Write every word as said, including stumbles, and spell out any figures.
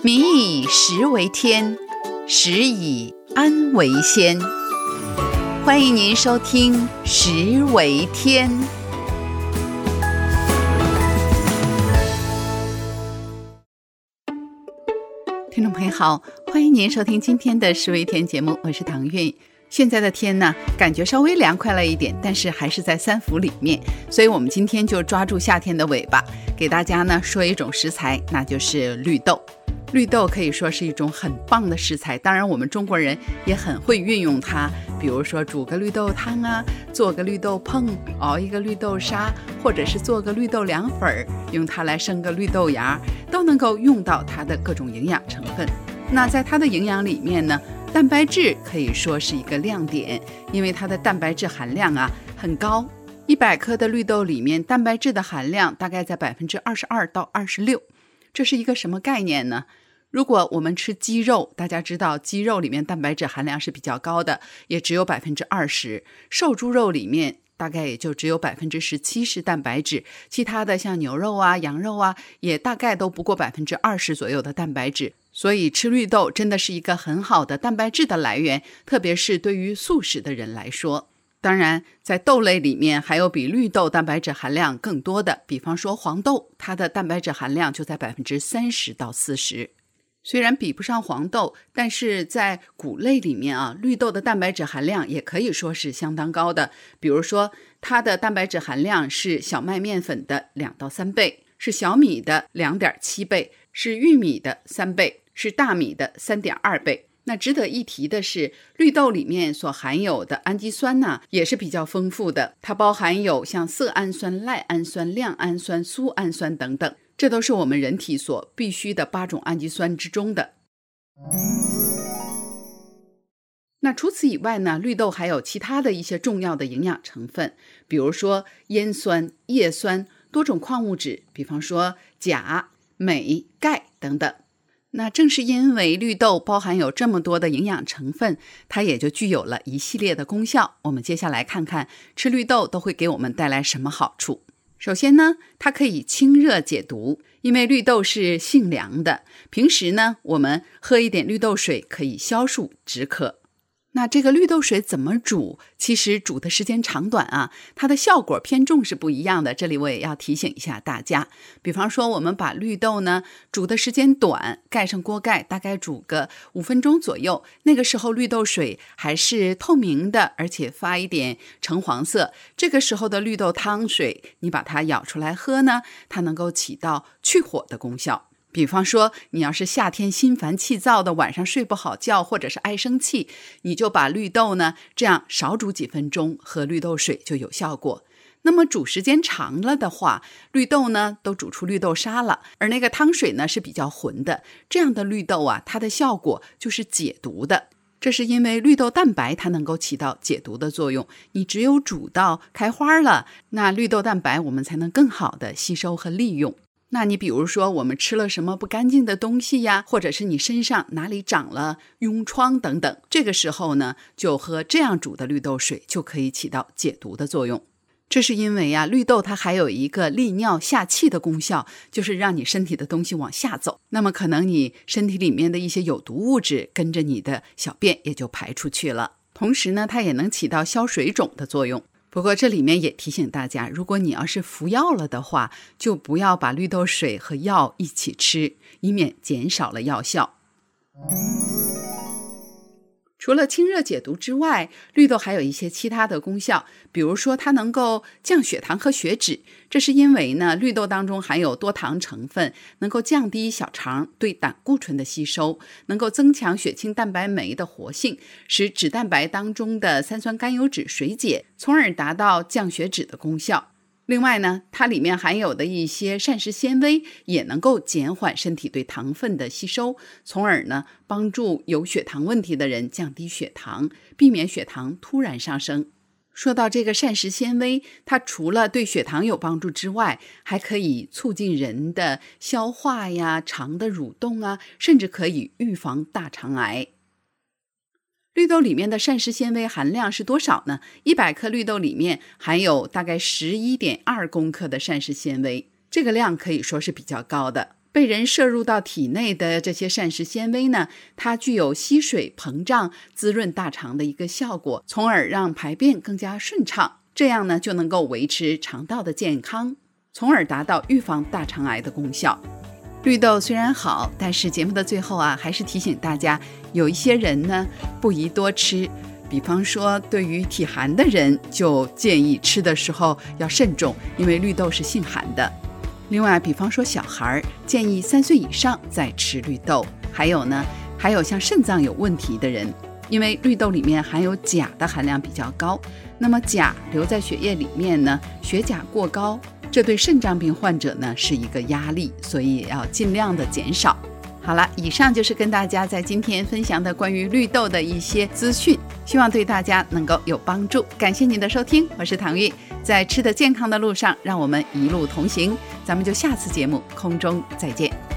民以食为天，食以安为先。欢迎您收听食为天。听众朋友好，欢迎您收听今天的食为天节目，我是唐韵。现在的天呢，感觉稍微凉快了一点，但是还是在三伏里面，所以我们今天就抓住夏天的尾巴，给大家呢说一种食材，那就是绿豆。绿豆可以说是一种很棒的食材，当然我们中国人也很会运用它，比如说煮个绿豆汤啊，做个绿豆碰，熬一个绿豆沙，或者是做个绿豆凉粉，用它来生个绿豆芽，都能够用到它的各种营养成分。那在它的营养里面呢，蛋白质可以说是一个亮点，因为它的蛋白质含量啊很高，一百克的绿豆里面蛋白质的含量大概在百分之二十二到二十六。这是一个什么概念呢？如果我们吃鸡肉，大家知道鸡肉里面蛋白质含量是比较高的，也只有百分之二十。瘦猪肉里面大概也就只有百分之十七是蛋白质，其他的像牛肉啊、羊肉啊，也大概都不过百分之二十左右的蛋白质。所以吃绿豆真的是一个很好的蛋白质的来源，特别是对于素食的人来说。当然在豆类里面还有比绿豆蛋白质含量更多的，比方说黄豆，它的蛋白质含量就在百分之三十到四十。虽然比不上黄豆，但是在谷类里面啊，绿豆的蛋白质含量也可以说是相当高的。比如说它的蛋白质含量是小麦面粉的两到三倍，是小米的两点七倍，是玉米的三倍，是大米的三点二倍。那值得一提的是，绿豆里面所含有的氨基酸呢，也是比较丰富的，它包含有像色氨酸、赖氨酸、亮氨酸、苏氨酸等等，这都是我们人体所必需的八种氨基酸之中的。那除此以外呢，绿豆还有其他的一些重要的营养成分，比如说烟酸、叶酸、多种矿物质，比方说钾、镁、钙等等。那正是因为绿豆包含有这么多的营养成分，它也就具有了一系列的功效。我们接下来看看吃绿豆都会给我们带来什么好处。首先呢，它可以清热解毒，因为绿豆是性凉的，平时呢我们喝一点绿豆水可以消暑止渴。那这个绿豆水怎么煮？其实煮的时间长短啊，它的效果偏重是不一样的。这里我也要提醒一下大家，比方说我们把绿豆呢煮的时间短，盖上锅盖，大概煮个五分钟左右，那个时候绿豆水还是透明的，而且发一点橙黄色，这个时候的绿豆汤水你把它舀出来喝呢，它能够起到去火的功效。比方说你要是夏天心烦气躁的，晚上睡不好觉，或者是爱生气，你就把绿豆呢这样少煮几分钟，喝绿豆水就有效果。那么煮时间长了的话，绿豆呢都煮出绿豆沙了，而那个汤水呢是比较浑的，这样的绿豆啊，它的效果就是解毒的。这是因为绿豆蛋白它能够起到解毒的作用，你只有煮到开花了，那绿豆蛋白我们才能更好的吸收和利用。那你比如说我们吃了什么不干净的东西呀，或者是你身上哪里长了痈疮等等，这个时候呢就喝这样煮的绿豆水就可以起到解毒的作用。这是因为啊，绿豆它还有一个利尿下气的功效，就是让你身体的东西往下走，那么可能你身体里面的一些有毒物质跟着你的小便也就排出去了。同时呢，它也能起到消水肿的作用。不过这里面也提醒大家，如果你要是服药了的话，就不要把绿豆水和药一起吃，以免减少了药效。除了清热解毒之外，绿豆还有一些其他的功效，比如说它能够降血糖和血脂，这是因为呢，绿豆当中含有多糖成分，能够降低小肠对胆固醇的吸收，能够增强血清蛋白酶的活性，使脂蛋白当中的三酸甘油酯水解，从而达到降血脂的功效。另外呢，它里面含有的一些膳食纤维也能够减缓身体对糖分的吸收，从而呢帮助有血糖问题的人降低血糖，避免血糖突然上升。说到这个膳食纤维，它除了对血糖有帮助之外，还可以促进人的消化呀、肠的蠕动啊，甚至可以预防大肠癌。绿豆里面的膳食纤维含量是多少呢？一百克绿豆里面含有大概 十一点二公克的膳食纤维，这个量可以说是比较高的。 被人摄入到体内的这些膳食纤维呢，它具有吸水、膨胀、滋润大肠的一个效果，从而让排便更加顺畅，这样呢就能够维持肠道的健康，从而达到预防大肠癌的功效。绿豆虽然好，但是节目的最后啊，还是提醒大家，有一些人呢不宜多吃，比方说对于体寒的人，就建议吃的时候要慎重，因为绿豆是性寒的。另外比方说小孩，建议三岁以上再吃绿豆。还有呢，还有像肾脏有问题的人，因为绿豆里面含有钾的含量比较高，那么钾留在血液里面呢，血钾过高，这对肾脏病患者呢是一个压力，所以也要尽量的减少。好了，以上就是跟大家在今天分享的关于绿豆的一些资讯，希望对大家能够有帮助。感谢您的收听，我是唐玉，在吃的健康的路上，让我们一路同行，咱们就下次节目空中再见。